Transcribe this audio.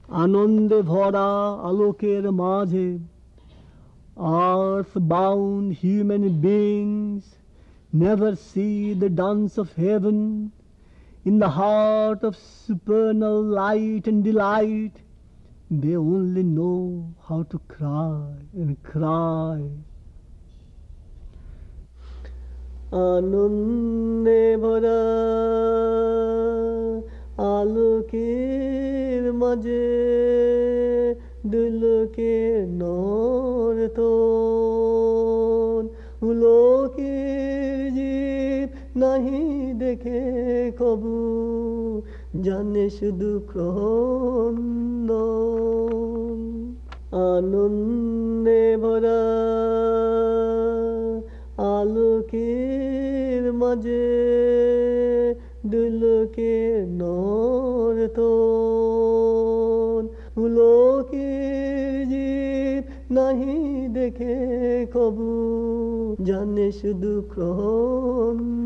আনন্দে ভরা আলোকের মাঝে earth-bound human beings never see the dance of heaven. In the heart of supernal light and delight, they only know how to cry and cry. আনন্দে ভরা আলোকের মাঝে দুলকে নর্তন উলোকের জীব নাহি দেখে কবু জানে শুধু ক্রন্দন আনন্দে ভরা আলোকের মাঝে দুলকে নর্তন উলোকের জীব নাহি দেখে কবু জানে শুধু ক্রন্দন